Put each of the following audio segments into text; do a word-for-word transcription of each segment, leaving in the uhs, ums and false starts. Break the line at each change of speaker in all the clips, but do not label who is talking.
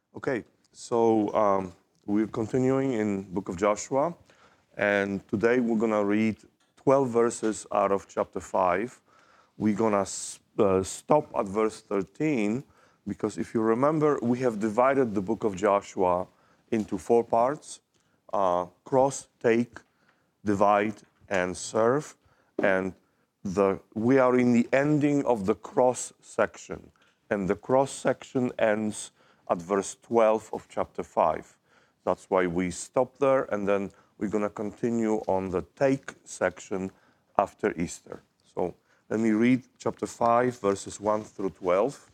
Okay, so um, we're continuing in Book of Joshua, and today we're gonna read twelve verses out of chapter five. We're gonna uh, stop at verse thirteen because if you remember, we have divided the Book of Joshua into four parts: uh, cross, take, divide, and serve. And the we are in the ending of the cross section, and the cross section ends at verse twelve of chapter five. That's why we stop there, and then we're going to continue on the take section after Easter. So let me read chapter five, verses one through twelve.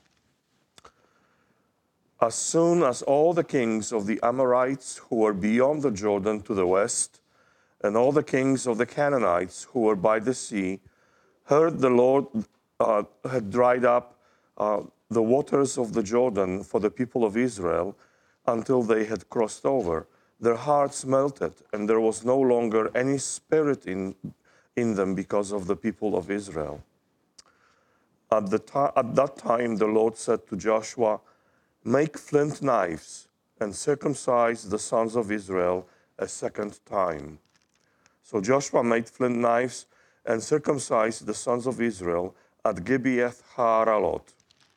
As soon as all the kings of the Amorites who were beyond the Jordan to the west, and all the kings of the Canaanites who were by the sea, heard the Lord uh, had dried up uh, the waters of the Jordan for the people of Israel until they had crossed over. Their hearts melted, and there was no longer any spirit in, in them because of the people of Israel. At, the ta- at that time, the Lord said to Joshua, "Make flint knives and circumcise the sons of Israel a second time." So Joshua made flint knives and circumcised the sons of Israel at Gibeath Haaralot.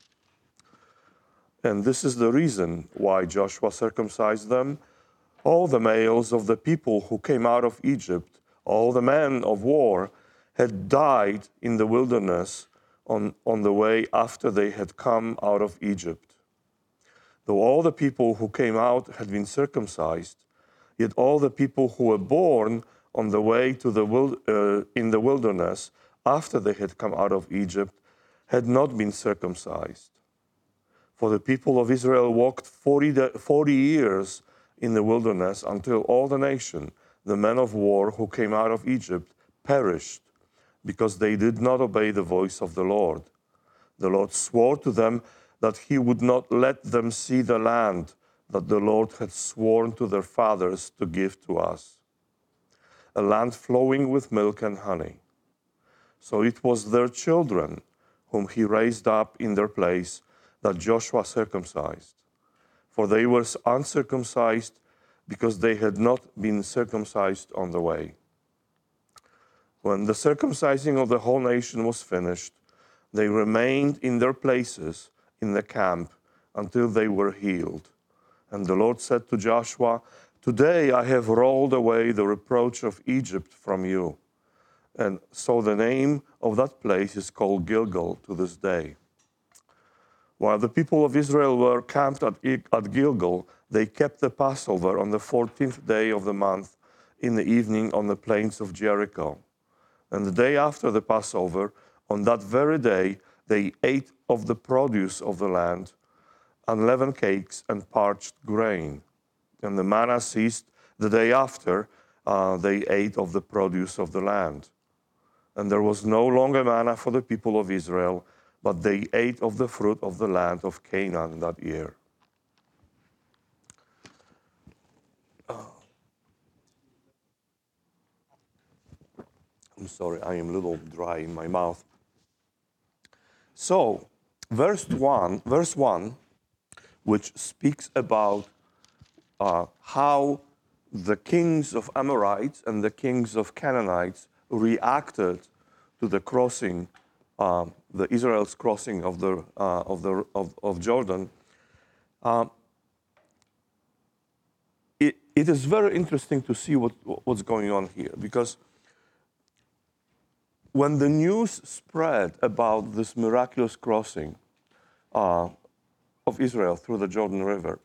And this is the reason why Joshua circumcised them. All the males of the people who came out of Egypt, all the men of war, had died in the wilderness on, on the way after they had come out of Egypt. Though all the people who came out had been circumcised, yet all the people who were born on the way to the uh, in the wilderness after they had come out of Egypt had not been circumcised. For the people of Israel walked forty, forty years in the wilderness until all the nation, the men of war who came out of Egypt, perished because they did not obey the voice of the Lord. The Lord swore to them that he would not let them see the land that the Lord had sworn to their fathers to give to us, a land flowing with milk and honey. So it was their children whom he raised up in their place that Joshua circumcised, for they were uncircumcised because they had not been circumcised on the way. When the circumcising of the whole nation was finished, they remained in their places in the camp until they were healed. And the Lord said to Joshua, "Today I have rolled away the reproach of Egypt from you." And so the name of that place is called Gilgal to this day. While the people of Israel were camped at, at Gilgal, they kept the Passover on the fourteenth day of the month in the evening on the plains of Jericho. And the day after the Passover, on that very day, they ate of the produce of the land, unleavened cakes and parched grain. And the manna ceased the day after uh, they ate of the produce of the land. And there was no longer manna for the people of Israel, but they ate of the fruit of the land of Canaan that year. I'm sorry, I am a little dry in my mouth. So, verse one, verse one, which speaks about uh, how the kings of Amorites and the kings of Canaanites reacted to the crossing, uh, the Israel's crossing of the uh, of the of, of Jordan. Um, it, it is very interesting to see what what's going on here, because when the news spread about this miraculous crossing uh, of Israel through the Jordan River,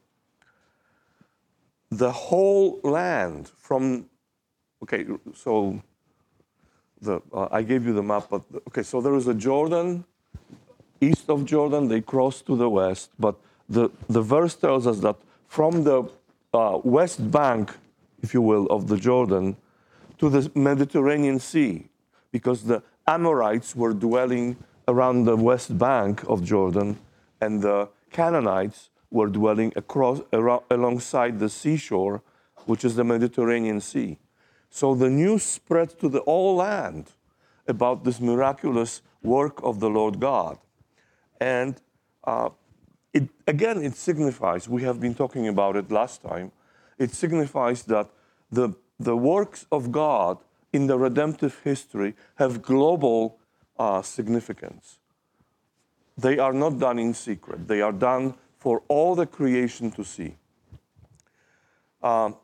the whole land from, okay, so the, uh, I gave you the map, but okay, so there is a Jordan, east of Jordan, they cross to the west, but the, the verse tells us that from the uh, west bank, if you will, of the Jordan to the Mediterranean Sea, because the Amorites were dwelling around the west bank of Jordan, and the Canaanites were dwelling across around, alongside the seashore, which is the Mediterranean Sea. So the news spread to the whole land about this miraculous work of the Lord God. And uh, it, again, it signifies, we have been talking about it last time, it signifies that the, the works of God in the redemptive history have global uh, significance. They are not done in secret. They are done for all the creation to see. Um,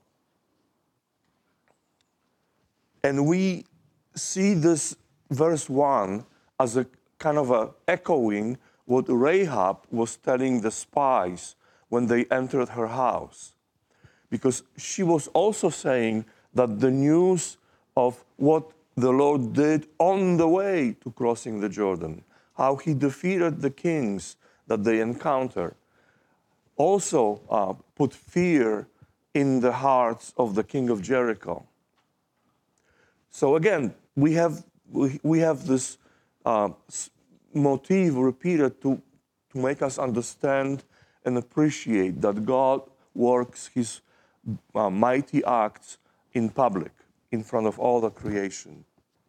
and we see this verse one as a kind of a echoing what Rahab was telling the spies when they entered her house. Because she was also saying that the news of what the Lord did on the way to crossing the Jordan, how he defeated the kings that they encountered, also uh, put fear in the hearts of the king of Jericho. So again, we have, we, we have this uh, motif repeated to, to make us understand and appreciate that God works his uh, mighty acts in public, in front of all the creation.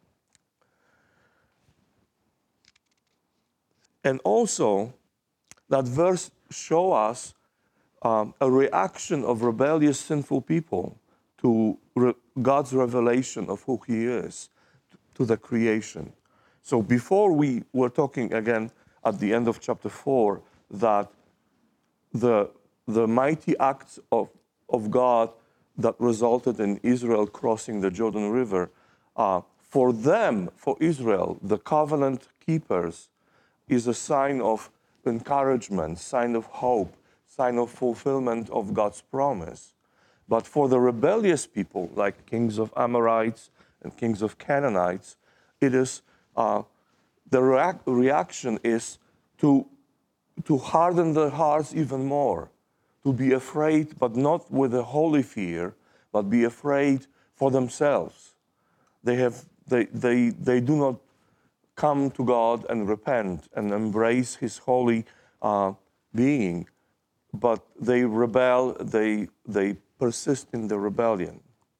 And also, that verse shows us um, a reaction of rebellious, sinful people to re- God's revelation of who he is to the creation. So before we were talking again at the end of chapter four that the, the mighty acts of, of God that resulted in Israel crossing the Jordan River, uh, for them, for Israel, the covenant keepers, is a sign of encouragement, sign of hope, sign of fulfillment of God's promise. But for the rebellious people, like kings of Amorites and kings of Canaanites, it is uh, the reac- reaction is to, to harden their hearts even more, to be afraid, but not with a holy fear, but be afraid for themselves. They have they they they do not come to God and repent and embrace his holy uh, being, but they rebel, they, they persist in the rebellion.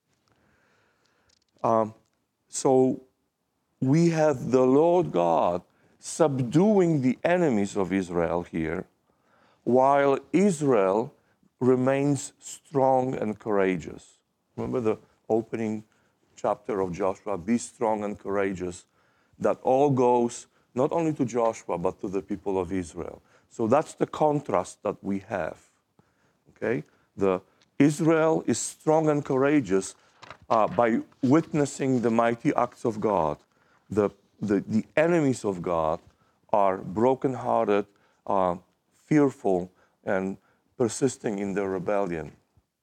Um, so we have the Lord God subduing the enemies of Israel here, while Israel remains strong and courageous. Remember the opening chapter of Joshua, be strong and courageous. That all goes not only to Joshua, but to the people of Israel. So that's the contrast that we have. Okay? The Israel is strong and courageous uh, by witnessing the mighty acts of God. The, the, the enemies of God are brokenhearted, uh, fearful, and persisting in their rebellion.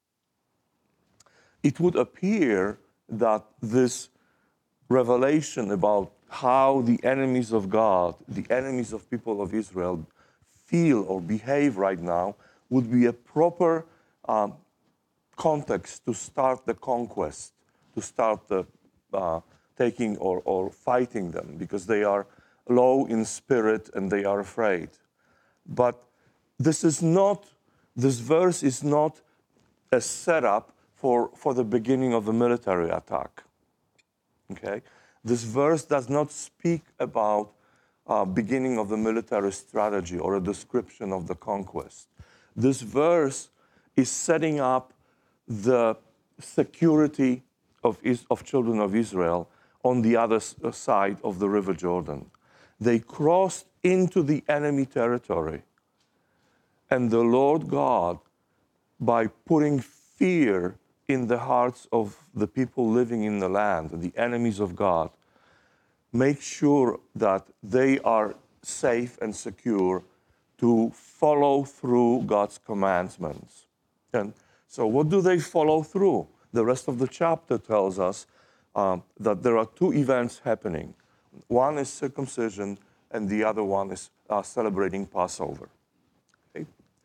It would appear that this revelation about how the enemies of God, the enemies of people of Israel, feel or behave right now would be a proper um, context to start the conquest, to start the uh, taking or, or fighting them, because they are low in spirit and they are afraid. But this is not, this verse is not a setup for, for the beginning of a military attack. Okay? This verse does not speak about uh, beginning of the military strategy or a description of the conquest. This verse is setting up the security of, of children of Israel on the other side of the River Jordan. They crossed into the enemy territory, and the Lord God, by putting fear in the hearts of the people living in the land, the enemies of God, make sure that they are safe and secure to follow through God's commandments. And so what do they follow through? The rest of the chapter tells us um, that there are two events happening. One is circumcision, and the other one is uh, celebrating Passover. Okay?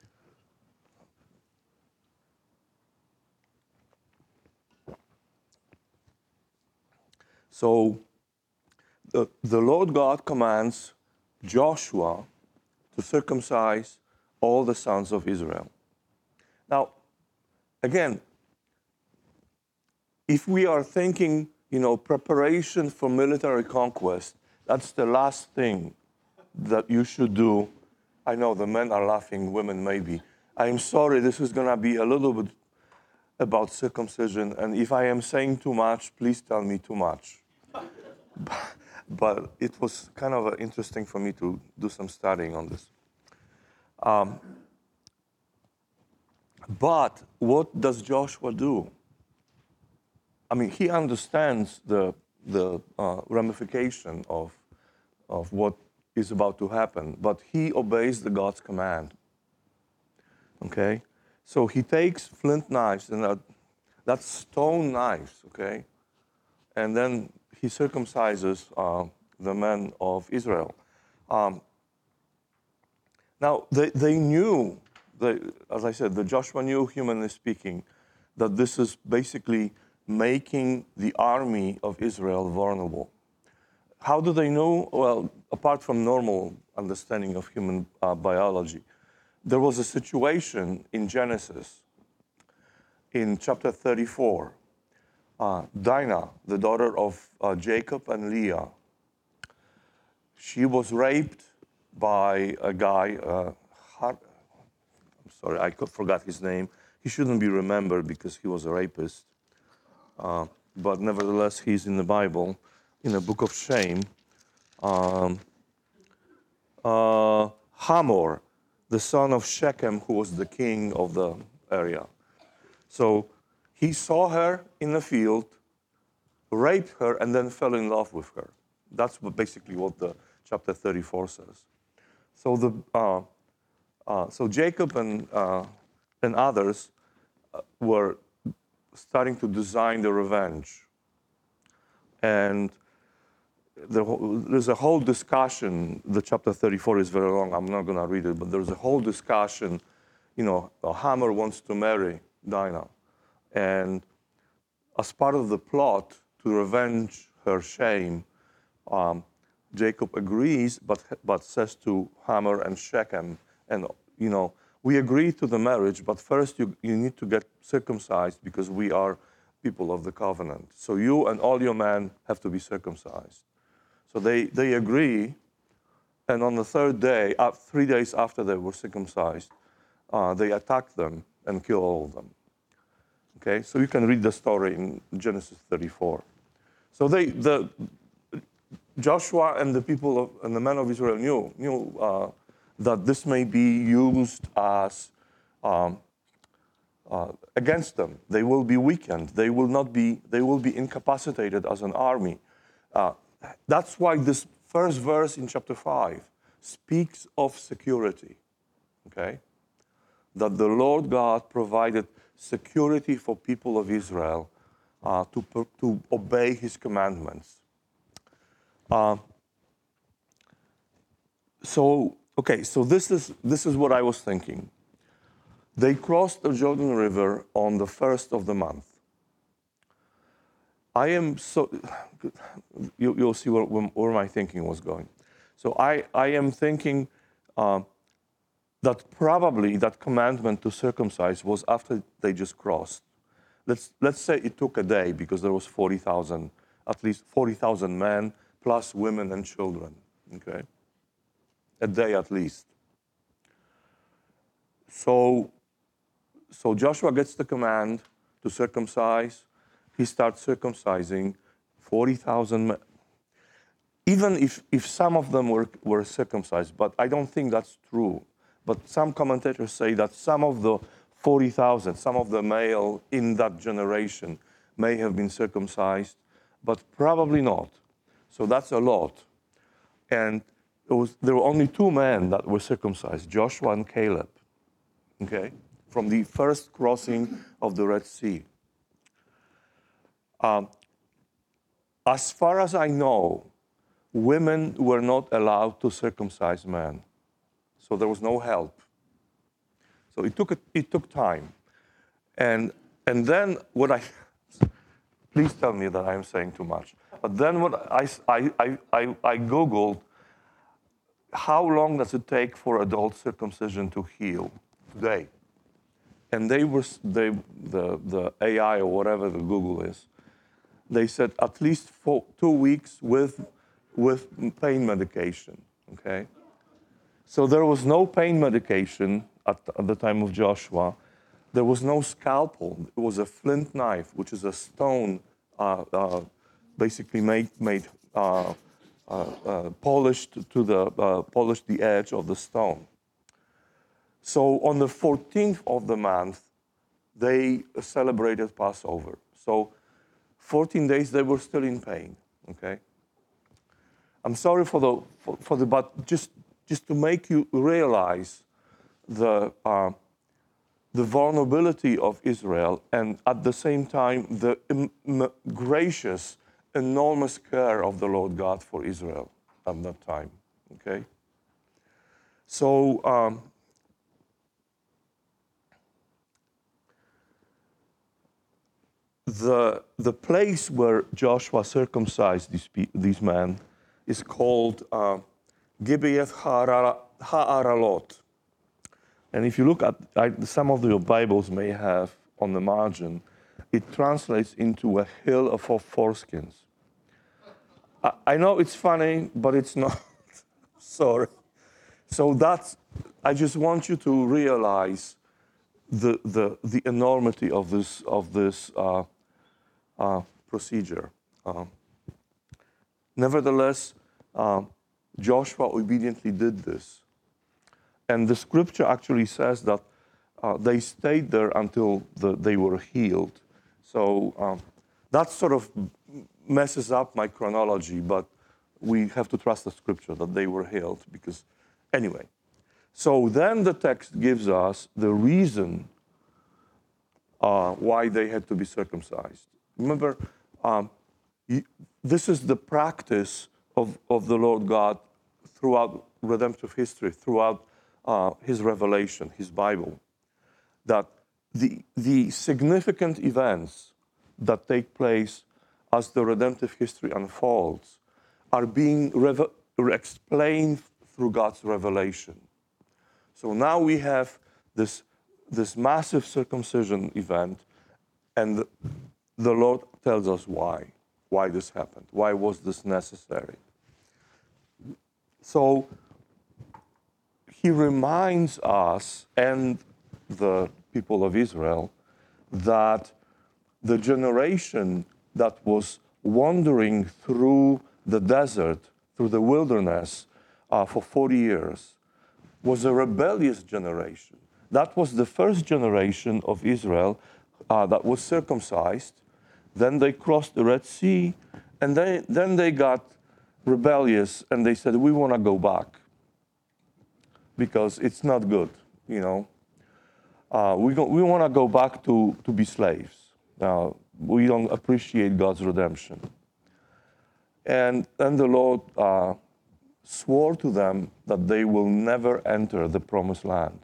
So the, the Lord God commands Joshua to circumcise all the sons of Israel. Now, again, if we are thinking, you know, preparation for military conquest, that's the last thing that you should do I know the men are laughing, women maybe. I'm sorry, this is going to be a little bit about circumcision, and if I am saying too much, please tell me too much. But it was kind of uh, interesting for me to do some studying on this. Um, but what does Joshua do? I mean, he understands the, the uh, ramification of, of what is about to happen, but he obeys the God's command. Okay? So he takes flint knives, and that, that's stone knives, okay? And then he circumcises uh, the men of Israel. Um, now, they, they knew, they, as I said, the Joshua knew, humanly speaking, that this is basically making the army of Israel vulnerable. How do they know? Well, apart from normal understanding of human uh, biology, there was a situation in Genesis, in chapter thirty-four. Uh, Dinah, the daughter of uh, Jacob and Leah, she was raped by a guy, uh, Har- I'm sorry, I forgot his name. He shouldn't be remembered because he was a rapist. Uh, but nevertheless, he's in the Bible, in a book of shame. Um, uh, Hamor, the son of Shechem, who was the king of the area. So he saw her in the field, raped her, and then fell in love with her. That's what, basically what the chapter thirty-four says. So the uh, uh, so Jacob and uh, and others uh, were starting to design the revenge, and the, there's a whole discussion. The chapter thirty-four is very long. I'm not going to read it, but there's a whole discussion. You know, Hamor wants to marry Dinah, and as part of the plot to revenge her shame, um, Jacob agrees, but but says to Hamor and Shechem, and you know, we agree to the marriage, but first you you need to get circumcised because we are people of the covenant. So you and all your men have to be circumcised. So they, they agree, and on the third day, uh, three days after they were circumcised, uh, they attack them and kill all of them. Okay, so you can read the story in Genesis thirty-four. So they, the Joshua and the people of, and the men of Israel knew knew uh, that this may be used as um, uh, against them. They will be weakened. They will not be. They will be incapacitated as an army. Uh, that's why this first verse in chapter five speaks of security. Okay, that the Lord God provided security for people of Israel uh, to to obey His commandments. Uh, so okay, so this is this is what I was thinking. They crossed the Jordan River on the first of the month. I am so, you, you'll see where, where my thinking was going. So I, I am thinking uh, that probably that commandment to circumcise was after they just crossed. Let's, let's say it took a day because there was forty thousand, at least forty thousand men, plus women and children, okay? A day at least. So, so Joshua gets the command to circumcise. He starts circumcising forty thousand men. Even if, if some of them were, were circumcised, but I don't think that's true. But some commentators say that some of the forty thousand, some of the male in that generation may have been circumcised, but probably not. So that's a lot. And it was, there were only two men that were circumcised, Joshua and Caleb, okay, from the first crossing of the Red Sea. Um, as far as I know, women were not allowed to circumcise men. So there was no help. So it took, a, it took time. And, and then what I, please tell me that I'm saying too much. But then what I, I, I, I, I Googled, how long does it take for adult circumcision to heal today? And they were, they, the, the A I or whatever the Google is, they said at least for two weeks with, with pain medication, okay? So there was no pain medication at, at the time of Joshua. There was no scalpel. It was a flint knife, which is a stone, uh, uh, basically made made uh, uh, uh, polished to the uh, polished the edge of the stone. So on the fourteenth of the month, they celebrated Passover. So fourteen days they were still in pain. Okay. I'm sorry for the for, for the but just just to make you realize the uh, the vulnerability of Israel, and at the same time the im- gracious, enormous care of the Lord God for Israel at that time. Okay. So. Um, The, the place where Joshua circumcised these, these men is called uh, Gibeath Ha'aralot. And if you look at, I, some of your Bibles may have on the margin, it translates into a hill of foreskins. I, I know it's funny, but it's not. Sorry. So that's, I just want you to realize the, the, the enormity of this, of this uh, Uh, procedure. Uh, nevertheless, uh, Joshua obediently did this. And the scripture actually says that uh, they stayed there until the, they were healed. So um, that sort of messes up my chronology, but we have to trust the scripture that they were healed because, anyway. So then the text gives us the reason uh, why they had to be circumcised. Remember, um, this is the practice of, of the Lord God throughout redemptive history, throughout uh, his revelation, his Bible, that the, the significant events that take place as the redemptive history unfolds are being reve- explained through God's revelation. So now we have this, this massive circumcision event, and the Lord tells us why, why this happened, why was this necessary. So he reminds us and the people of Israel that the generation that was wandering through the desert, through the wilderness uh, for forty years, was a rebellious generation. That was the first generation of Israel uh, that was circumcised. Then they crossed the Red Sea, and they, then they got rebellious, and they said, we want to go back because it's not good, you know. Uh, we go, we want to go back to, to be slaves. Uh, we don't appreciate God's redemption. And then the Lord uh, swore to them that they will never enter the promised land.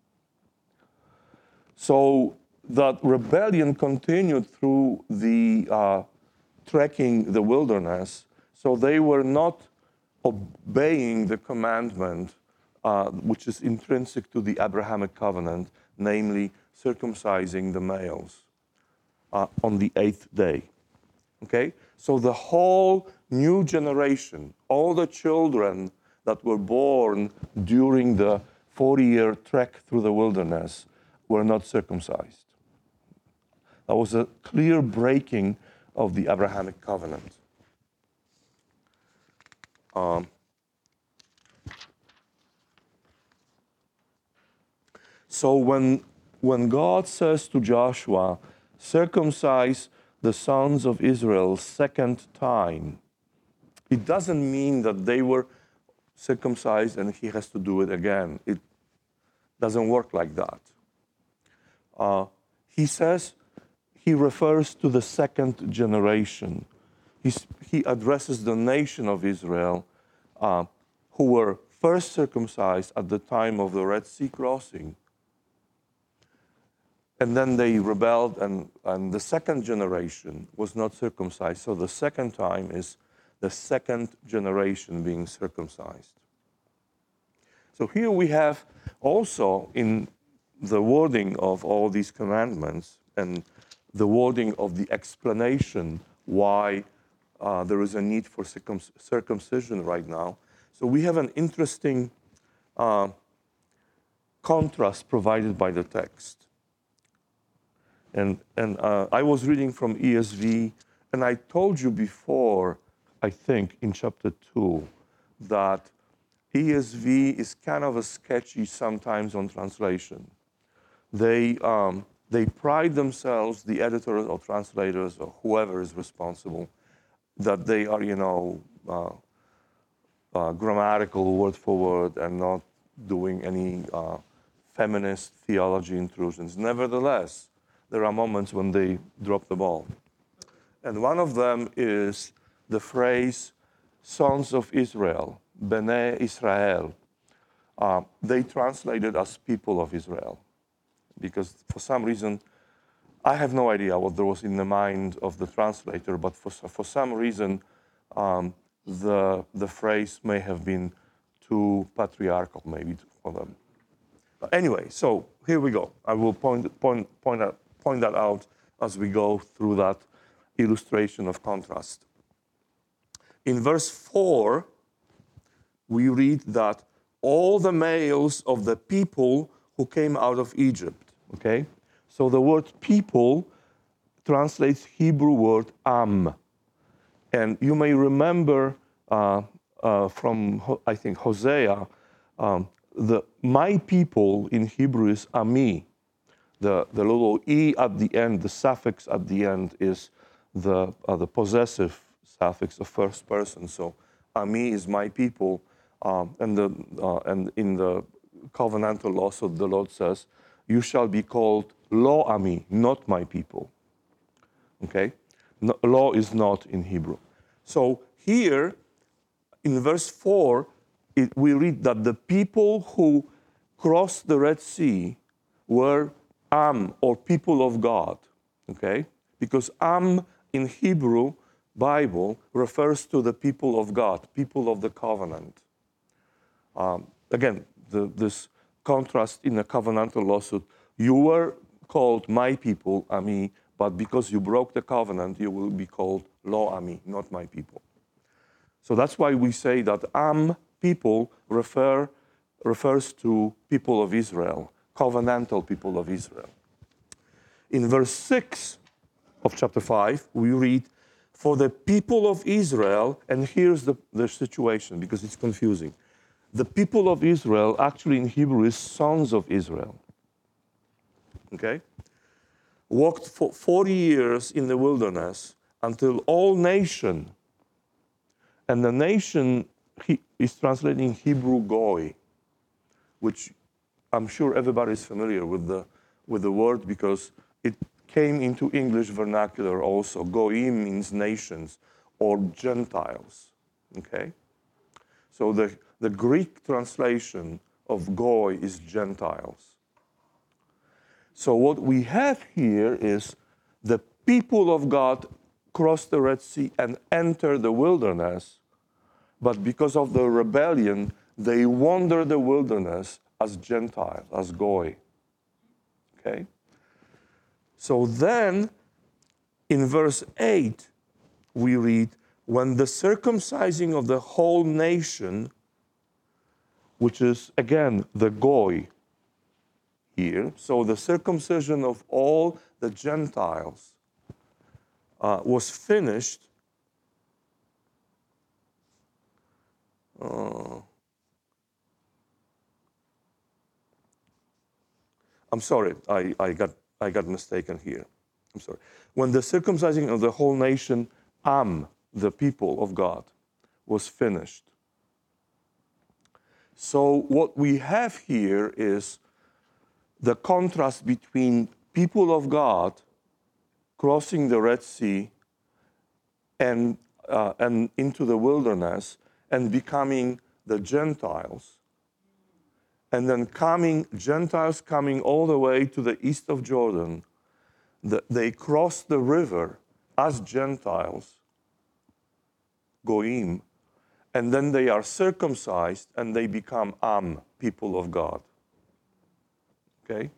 So that rebellion continued through the uh, trekking the wilderness. So they were not obeying the commandment, uh, which is intrinsic to the Abrahamic covenant, namely circumcising the males uh, on the eighth day. Okay? So the whole new generation, all the children that were born during the forty-year trek through the wilderness were not circumcised. That was a clear breaking of the Abrahamic covenant. Um, so when, when God says to Joshua, circumcise the sons of Israel second time, it doesn't mean that they were circumcised and he has to do it again. It doesn't work like that. Uh, he says, he refers to the second generation. He's, he addresses the nation of Israel uh, who were first circumcised at the time of the Red Sea crossing. And then they rebelled, and, and the second generation was not circumcised. So the second time is the second generation being circumcised. So here we have also in the wording of all these commandments and the wording of the explanation why uh, there is a need for circum- circumcision right now. So we have an interesting uh, contrast provided by the text. And, and uh, I was reading from E S V, and I told you before, I think, in chapter two, that E S V is kind of a sketchy sometimes on translation. They, um, they pride themselves, the editors or translators or whoever is responsible, that they are, you know, uh, uh, grammatical word for word and not doing any uh, feminist theology intrusions. Nevertheless, there are moments when they drop the ball. And one of them is the phrase, sons of Israel, Bnei Israel. Uh, they translate it as people of Israel, because for some reason, I have no idea what there was in the mind of the translator, but for, for some reason, um, the, the phrase may have been too patriarchal, maybe, for them. But anyway, so here we go. I will point, point, point, out, point that out as we go through that illustration of contrast. In verse four, we read that all the males of the people who came out of Egypt, okay? So the word people translates Hebrew word am. And you may remember uh, uh, from, I think, Hosea, um, the my people in Hebrew is ami. The, the little e at the end, the suffix at the end is the, uh, the possessive suffix of first person. So ami is my people. Um, and, the, uh, and in the covenantal law, so the Lord says, you shall be called lo ami, not my people. Okay? No, law is not in Hebrew. So here, in verse four, it, we read that the people who crossed the Red Sea were Am, or people of God. Okay? Because Am in Hebrew Bible refers to the people of God, people of the covenant. Um, again, the, this contrast in a covenantal lawsuit, you were called my people, Ami, but because you broke the covenant, you will be called Lo Ami, not my people. So that's why we say that Am people refer, refers to people of Israel, covenantal people of Israel. In verse six of chapter five, we read, for the people of Israel, and here's the, the situation, because it's confusing. The people of Israel, actually in Hebrew, is sons of Israel. Okay? Walked for forty years in the wilderness until all nation, and the nation he, is translating Hebrew goy, which I'm sure everybody is familiar with the, with the word because it came into English vernacular also. Goyim means nations or Gentiles. Okay? So the, the Greek translation of goy is Gentiles. So what we have here is the people of God cross the Red Sea and enter the wilderness, but because of the rebellion, they wander the wilderness as Gentiles, as goy. Okay? So then, in verse eight, we read, when the circumcising of the whole nation, which is, again, the goy here, so the circumcision of all the Gentiles uh, was finished, uh, I'm sorry, I, I, got, I got mistaken here. I'm sorry. When the circumcising of the whole nation, Am, the people of God, was finished. So what we have here is the contrast between people of God crossing the Red Sea and, uh, and into the wilderness and becoming the Gentiles. And then coming, Gentiles coming all the way to the east of Jordan, the, they cross the river as Gentiles, Goyim, and then they are circumcised and they become Am, people of God. Okay?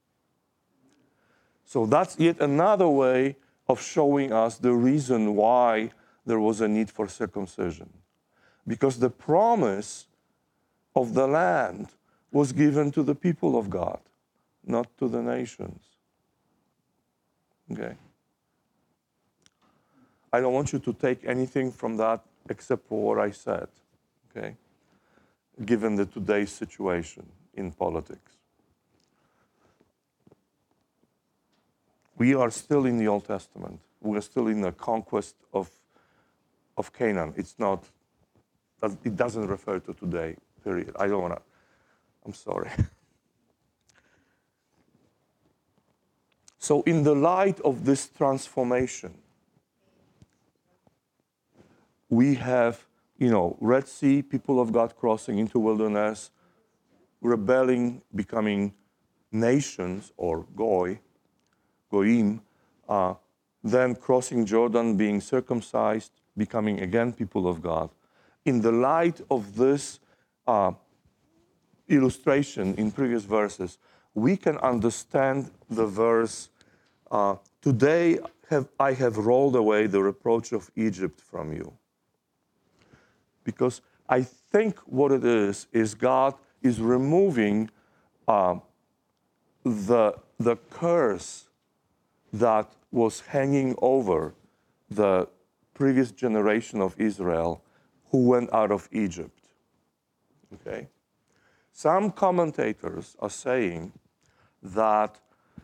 So that's yet another way of showing us the reason why there was a need for circumcision. Because the promise of the land was given to the people of God, not to the nations. Okay? I don't want you to take anything from that except for what I said, okay? Given the today's situation in politics. We are still in the Old Testament. We are still in the conquest of, of Canaan. It's not, it doesn't refer to today, period. I don't want to, I'm sorry. So in the light of this transformation, we have, you know, Red Sea, people of God crossing into wilderness, rebelling, becoming nations, or goy, goyim, uh, then crossing Jordan, being circumcised, becoming again people of God. In the light of this uh, illustration in previous verses, we can understand the verse, uh, today have, I have rolled away the reproach of Egypt from you. Because I think what it is, is God is removing uh, the, the curse that was hanging over the previous generation of Israel who went out of Egypt. Okay? Some commentators are saying that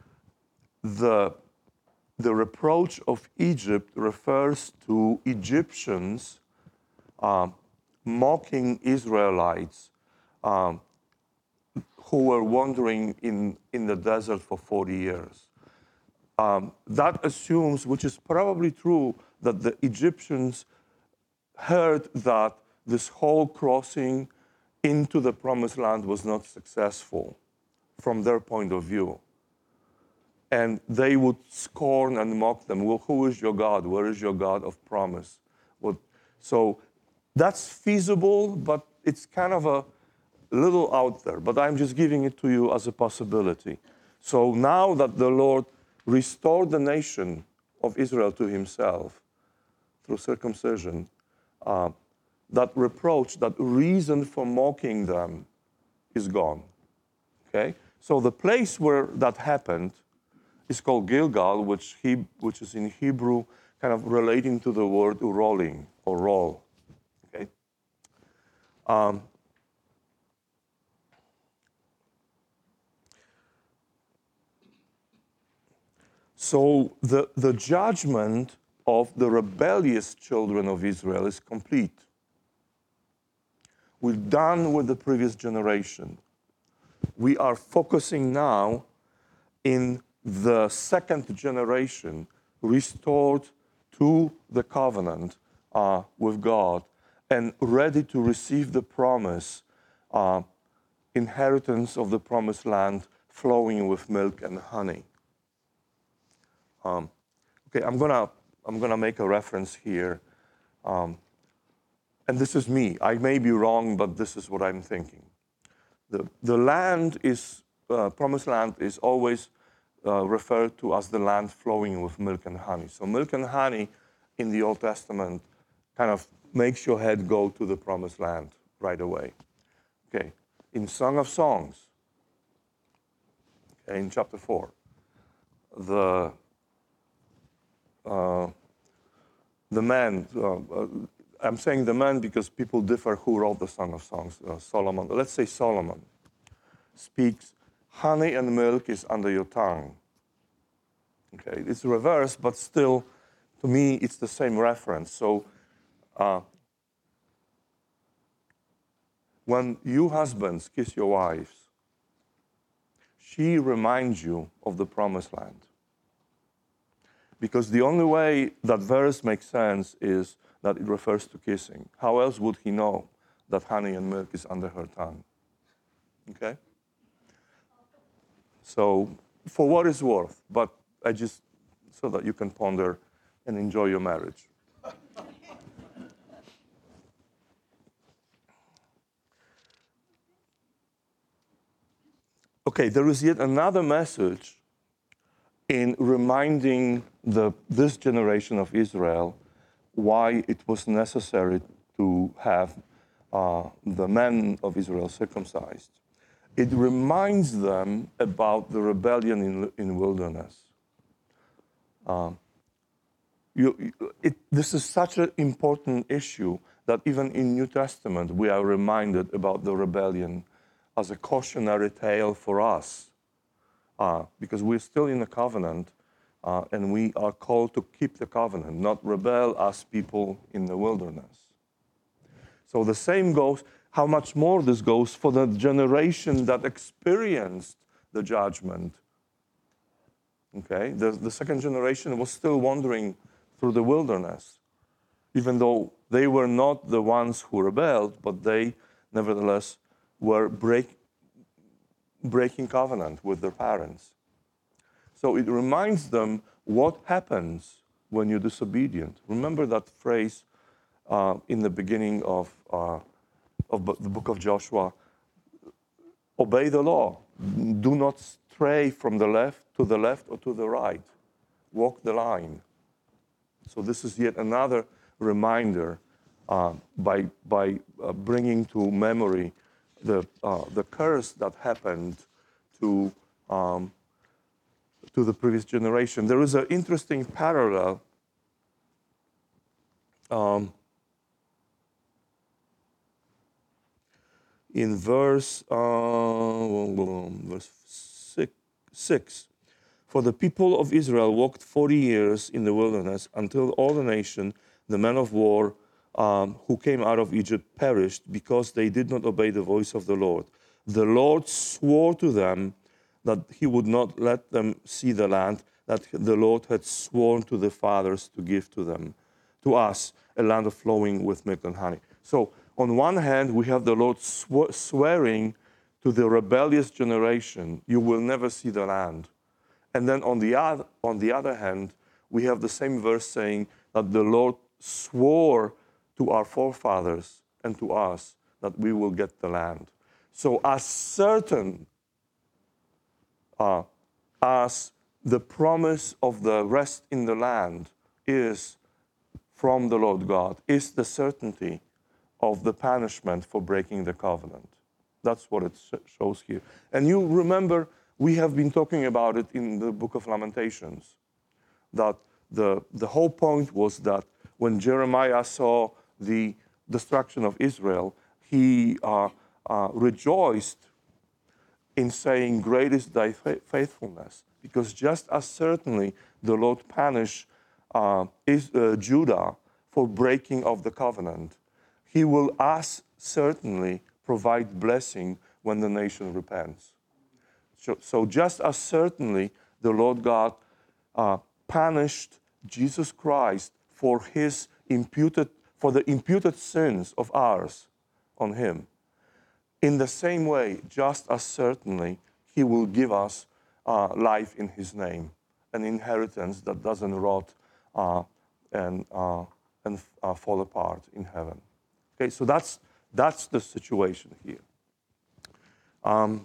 the, the reproach of Egypt refers to Egyptians um, mocking Israelites um, who were wandering in, in the desert for forty years. Um, that assumes, which is probably true, that the Egyptians heard that this whole crossing into the promised land was not successful from their point of view. And they would scorn and mock them. Well, who is your God? Where is your God of promise? Well, so that's feasible, but it's kind of a little out there. But I'm just giving it to you as a possibility. So now that the Lord restored the nation of Israel to himself through circumcision, uh, that reproach, that reason for mocking them is gone. Okay? So the place where that happened is called Gilgal, which, he, which is in Hebrew kind of relating to the word rolling or roll. Okay? Um, so the, the judgment of the rebellious children of Israel is complete. We're done with the previous generation. We are focusing now in the second generation restored to the covenant uh, with God and ready to receive the promise, uh, inheritance of the promised land flowing with milk and honey. Um, okay, I'm gonna I'm gonna make a reference here, um, and this is me. I may be wrong, but this is what I'm thinking. The the land is uh, promised land is always uh, referred to as the land flowing with milk and honey. So milk and honey in the Old Testament kind of makes your head go to the promised land right away. Okay, in Song of Songs, okay, in chapter four, the uh, the man, uh, uh, I'm saying the man because people differ who wrote the Song of Songs. Uh, Solomon, let's say Solomon, speaks, honey and milk is under your tongue. Okay, it's reversed, but still, to me, it's the same reference. So, uh, when you husbands kiss your wives, she reminds you of the promised land. Because the only way that verse makes sense is that it refers to kissing. How else would he know that honey and milk is under her tongue? Okay? So, for what it's worth, but I just, so that you can ponder and enjoy your marriage. Okay, there is yet another message in reminding the, this generation of Israel why it was necessary to have uh, the men of Israel circumcised, it reminds them about the rebellion in in wilderness. Uh, you, it, this is such an important issue that even in New Testament we are reminded about the rebellion as a cautionary tale for us, uh, because we're still in the covenant, uh, and we are called to keep the covenant, not rebel as people in the wilderness. So the same goes, how much more this goes for the generation that experienced the judgment. Okay, the, the second generation was still wandering through the wilderness, even though they were not the ones who rebelled, but they nevertheless were break, breaking covenant with their parents. So it reminds them what happens when you're disobedient. Remember that phrase uh, in the beginning of, uh, of the book of Joshua, obey the law. Do not stray from the left to the left or to the right. Walk the line. So this is yet another reminder uh, by, by uh, bringing to memory the, uh, the curse that happened to, um, to the previous generation. There is an interesting parallel um, in verse, uh, verse six, six. For the people of Israel walked forty years in the wilderness until all the nation, the men of war um, who came out of Egypt, perished because they did not obey the voice of the Lord. The Lord swore to them that he would not let them see the land that the Lord had sworn to the fathers to give to them, to us, a land of flowing with milk and honey. So on one hand, we have the Lord sw- swearing to the rebellious generation, you will never see the land. And then on the, other, on the other hand, we have the same verse saying that the Lord swore to our forefathers and to us that we will get the land. So as certain uh, as the promise of the rest in the land is from the Lord God, is the certainty of the punishment for breaking the covenant. That's what it shows here. And you remember, we have been talking about it in the book of Lamentations, that the, the whole point was that when Jeremiah saw the destruction of Israel, he uh, uh, rejoiced in saying, great is thy faithfulness, because just as certainly the Lord punished uh, is, uh, Judah for breaking of the covenant, he will as certainly provide blessing when the nation repents. So, so just as certainly the Lord God uh, punished Jesus Christ for his imputed, for the imputed sins of ours on him, in the same way, just as certainly, he will give us uh, life in his name, an inheritance that doesn't rot uh, and, uh, and uh, fall apart in heaven. Okay, so that's, that's the situation here. Um,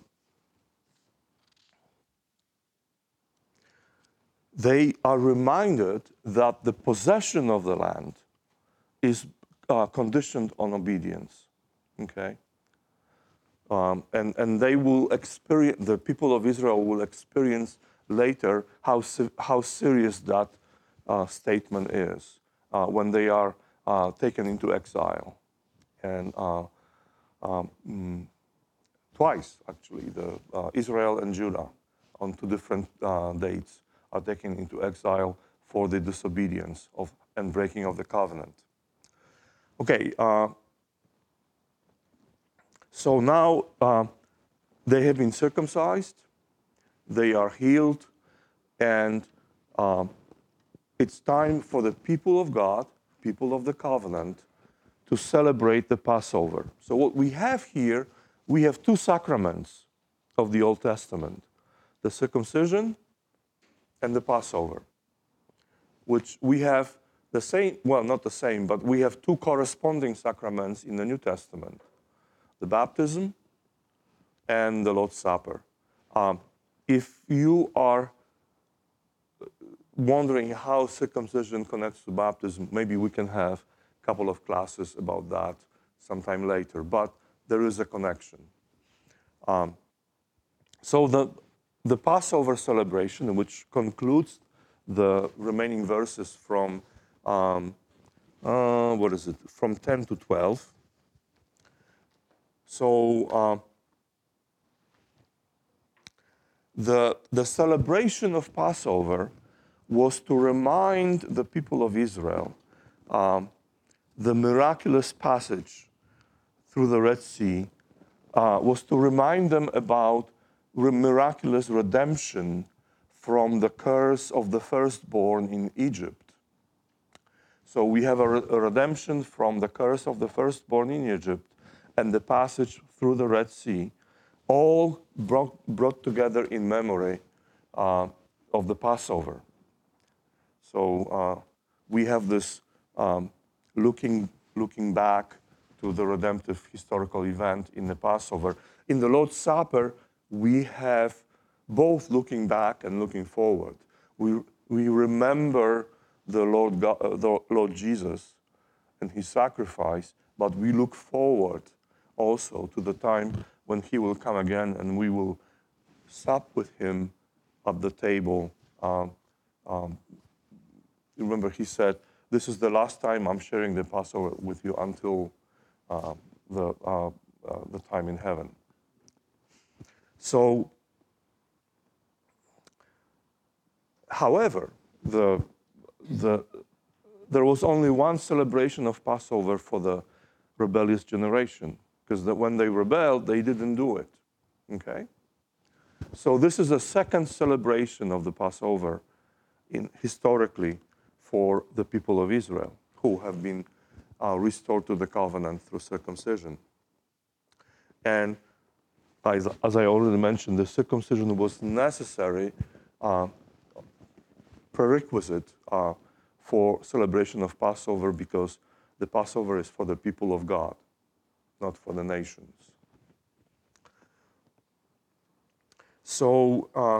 they are reminded that the possession of the land is uh, conditioned on obedience, okay? Um, and, and they will experience, the people of Israel will experience later how, how serious that uh, statement is uh, when they are uh, taken into exile. And uh, um, mm, twice, actually, the, uh, Israel and Judah on two different uh, dates are taken into exile for the disobedience of and breaking of the covenant. Okay, uh, so now uh, they have been circumcised, they are healed, and um, it's time for the people of God, people of the covenant, to celebrate the Passover. So what we have here, we have two sacraments of the Old Testament, the circumcision and the Passover, which we have the same, well, not the same, but we have two corresponding sacraments in the New Testament, the baptism and the Lord's Supper. Um, if you are wondering how circumcision connects to baptism, maybe we can have a couple of classes about that sometime later, but there is a connection. Um, so the, the Passover celebration, which concludes the remaining verses from, um, uh, what is it, from ten to twelve. So uh, the, the celebration of Passover was to remind the people of Israel um, the miraculous passage through the Red Sea, uh, was to remind them about re- miraculous redemption from the curse of the firstborn in Egypt. So we have a, re- a redemption from the curse of the firstborn in Egypt and the passage through the Red Sea, all brought, brought together in memory uh, of the Passover. So uh, we have this um, looking, looking back to the redemptive historical event in the Passover. In the Lord's Supper, we have both looking back and looking forward. We, we remember the Lord, God, uh, the Lord Jesus and his sacrifice, but we look forward also to the time when he will come again and we will sup with him at the table. Um, um, remember, he said, "This is the last time I'm sharing the Passover with you until uh, the, uh, uh, the time in heaven." So, however, the, the, there was only one celebration of Passover for the rebellious generation, because when they rebelled, they didn't do it. Okay? So this is a second celebration of the Passover in, historically for the people of Israel who have been uh, restored to the covenant through circumcision. And as, as I already mentioned, the circumcision was necessary uh, prerequisite uh, for celebration of Passover, because the Passover is for the people of God, not for the nations. So uh,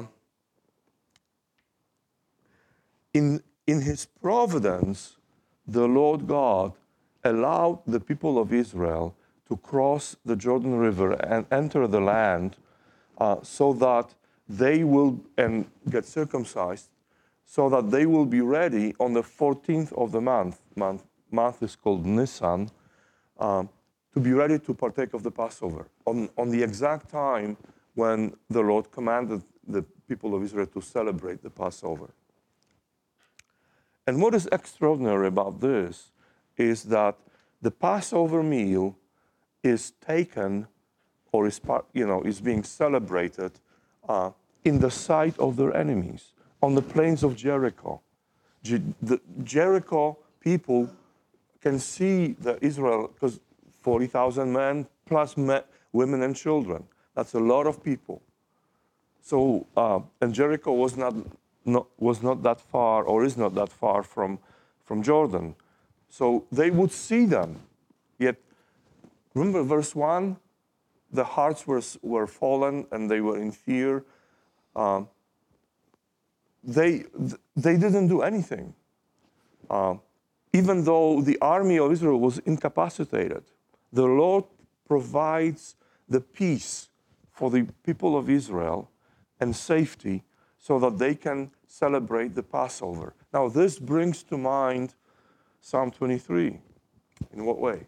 in, in his providence, the Lord God allowed the people of Israel to cross the Jordan River and enter the land uh, so that they will, and get circumcised, so that they will be ready on the fourteenth of the month. Month, month is called Nisan, um, to be ready to partake of the Passover on, on the exact time when the Lord commanded the people of Israel to celebrate the Passover. And what is extraordinary about this is that the Passover meal is taken, or is, you know, is being celebrated uh, in the sight of their enemies on the plains of Jericho. Je- the Jericho people can see the Israel, because forty thousand men plus men, women and children. That's a lot of people. So, uh, and Jericho was not, not, was not that far, or is not that far from, from Jordan. So they would see them. Yet, remember verse one? The hearts were, were fallen and they were in fear. Um, they, they didn't do anything. Uh, even though the army of Israel was incapacitated, the Lord provides the peace for the people of Israel and safety so that they can celebrate the Passover. Now, this brings to mind Psalm twenty-three. In what way?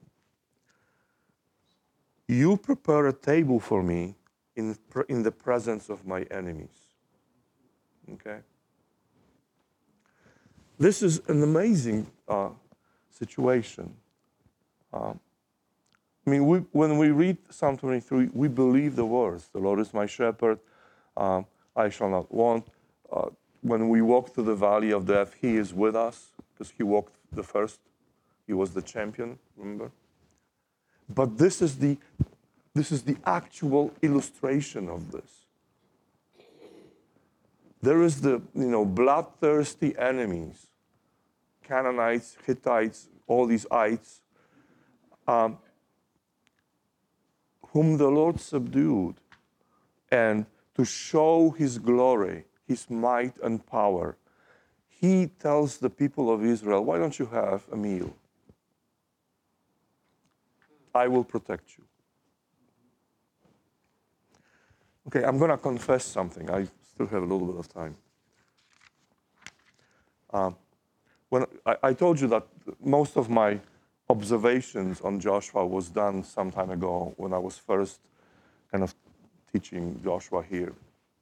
You prepare a table for me in, in the presence of my enemies. Okay? This is an amazing uh, situation. Uh, I mean, we, when we read Psalm twenty-three, we believe the words. The Lord is my shepherd, um, I shall not want. Uh, when we walk through the valley of death, he is with us, because he walked the first. He was the champion, remember? But this is the, this is the actual illustration of this. There is the, you know, bloodthirsty enemies, Canaanites, Hittites, all these ites, um, whom the Lord subdued, and to show his glory, his might and power, he tells the people of Israel, why don't you have a meal? I will protect you. Okay, I'm going to confess something. I still have a little bit of time. Um, when I, I told you that most of my observations on Joshua was done some time ago when I was first kind of teaching Joshua here.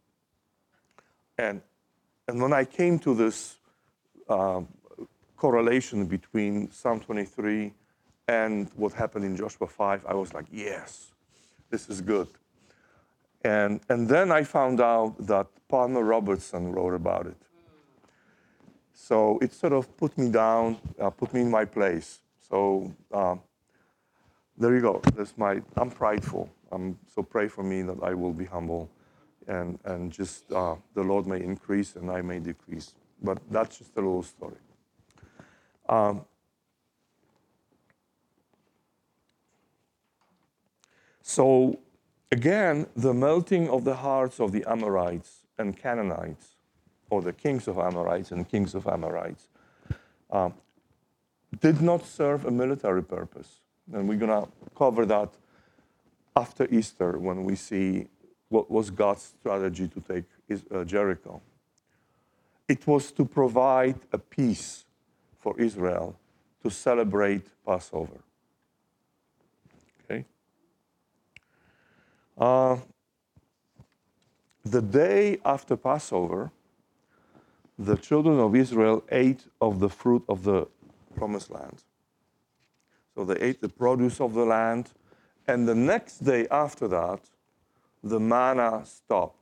And, and when I came to this uh, correlation between Psalm twenty-three and what happened in Joshua five, I was like, yes, this is good. And, and then I found out that Palmer Robertson wrote about it. So it sort of put me down, uh, put me in my place. So um, there you go. That's my, I'm prideful. Um, so pray for me that I will be humble and, and just uh, the Lord may increase and I may decrease. But that's just a little story. Um, so again, the melting of the hearts of the Amorites and Canaanites, or the kings of Amorites and kings of Amorites, um, did not serve a military purpose. And we're going to cover that after Easter when we see what was God's strategy to take uh, Jericho. It was to provide a peace for Israel to celebrate Passover. Okay? Uh, the day after Passover, the children of Israel ate of the fruit of the promised land. So they ate the produce of the land, and the next day after that, the manna stopped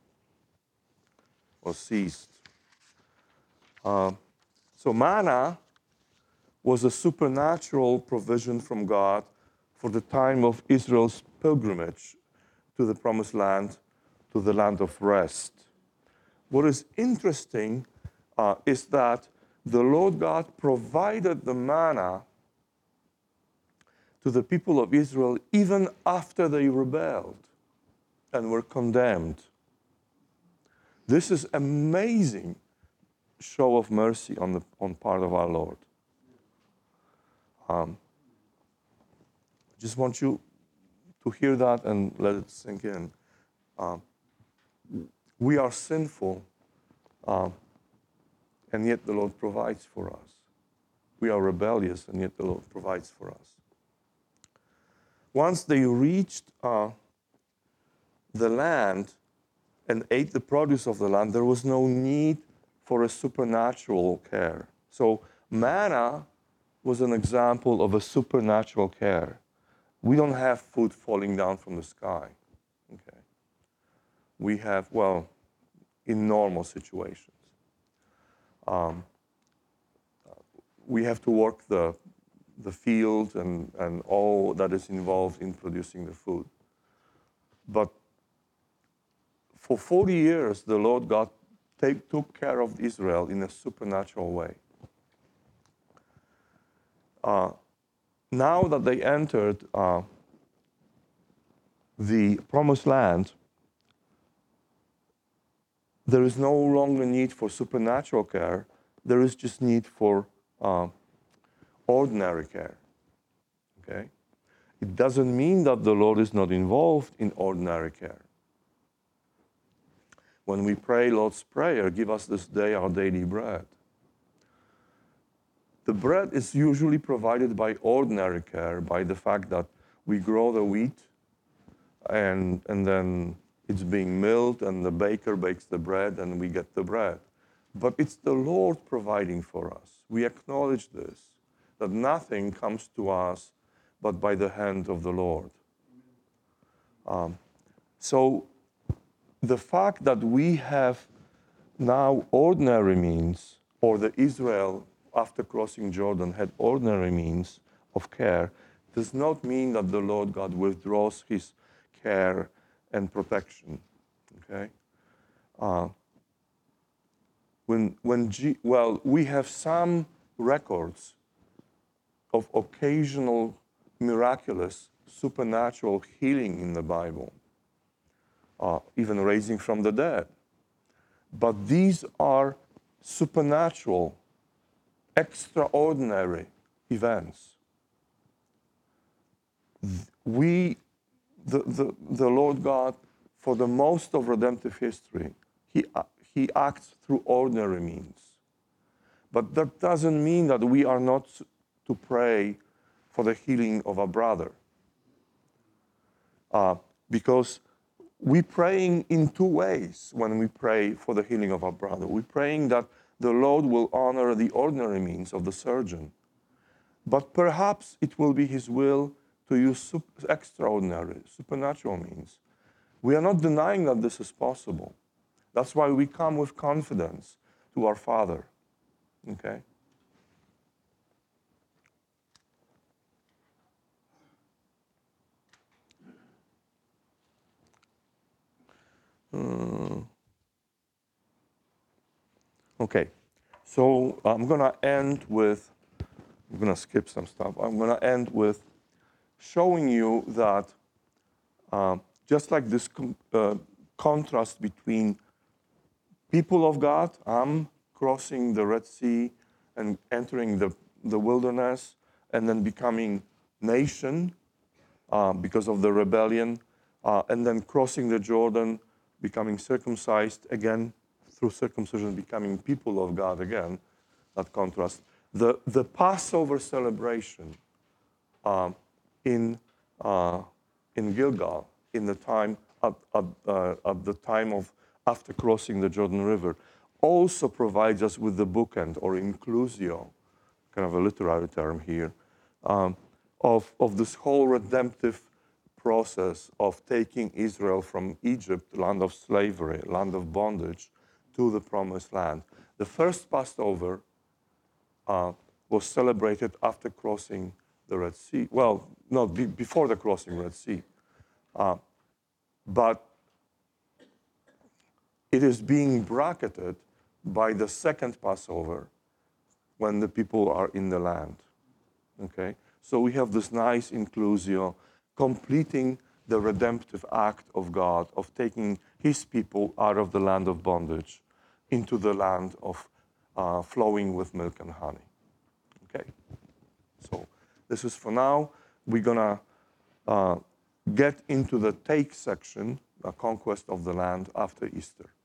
or ceased. Uh, so manna was a supernatural provision from God for the time of Israel's pilgrimage to the promised land, to the land of rest. What is interesting uh, is that the Lord God provided the manna to the people of Israel even after they rebelled and were condemned. This is amazing show of mercy on the on part of our Lord. Um, I just want you to hear that and let it sink in. Um, we are sinful, um, and yet the Lord provides for us. We are rebellious, and yet the Lord provides for us. Once they reached uh, the land and ate the produce of the land, there was no need for a supernatural care. So manna was an example of a supernatural care. We don't have food falling down from the sky. Okay. We have, well, in normal situations. Um, we have to work the, the field and, and all that is involved in producing the food. But for forty years, the Lord God take, took care of Israel in a supernatural way. Uh, now that they entered uh, the promised land, there is no longer need for supernatural care. There is just need for uh, ordinary care. Okay? It doesn't mean that the Lord is not involved in ordinary care. When we pray Lord's Prayer, give us this day our daily bread. The bread is usually provided by ordinary care, by the fact that we grow the wheat and, and then it's being milled and the baker bakes the bread and we get the bread. But it's the Lord providing for us. We acknowledge this, that nothing comes to us but by the hand of the Lord. Um, so the fact that we have now ordinary means, or the Israel after crossing Jordan had ordinary means of care, does not mean that the Lord God withdraws his care and protection. Okay? Uh, when, when G, well, we have some records of occasional miraculous supernatural healing in the Bible, uh, even raising from the dead. But these are supernatural, extraordinary events. we, the, the, the Lord God, for the most of redemptive history, he, he acts through ordinary means. But that doesn't mean that we are not to pray for the healing of a brother. Uh, because we're praying in two ways when we pray for the healing of our brother. We're praying that the Lord will honor the ordinary means of the surgeon. But perhaps it will be his will to use super, extraordinary, supernatural means. We are not denying that this is possible. That's why we come with confidence to our Father. Okay? Uh, okay. So I'm going to end with, I'm going to skip some stuff. I'm going to end with showing you that uh, just like this com- uh, contrast between people of God, I'm crossing the Red Sea and entering the, the wilderness and then becoming nation uh, because of the rebellion, uh, and then crossing the Jordan, becoming circumcised again, through circumcision becoming people of God again, that contrast. The, the Passover celebration um, in, uh, in Gilgal, in the time, at, at, uh, at the time of after crossing the Jordan River, also provides us with the bookend, or inclusio, kind of a literary term here, um, of, of this whole redemptive process of taking Israel from Egypt, land of slavery, land of bondage, to the promised land. The first Passover uh, was celebrated after crossing the Red Sea. Well, no, be, before the crossing Red Sea. Uh, but it is being bracketed by the second Passover when the people are in the land. Okay? So we have this nice inclusio, completing the redemptive act of God of taking his people out of the land of bondage into the land of uh, flowing with milk and honey. Okay? So this is for now. We're going to uh, get into the take section, the conquest of the land, after Easter.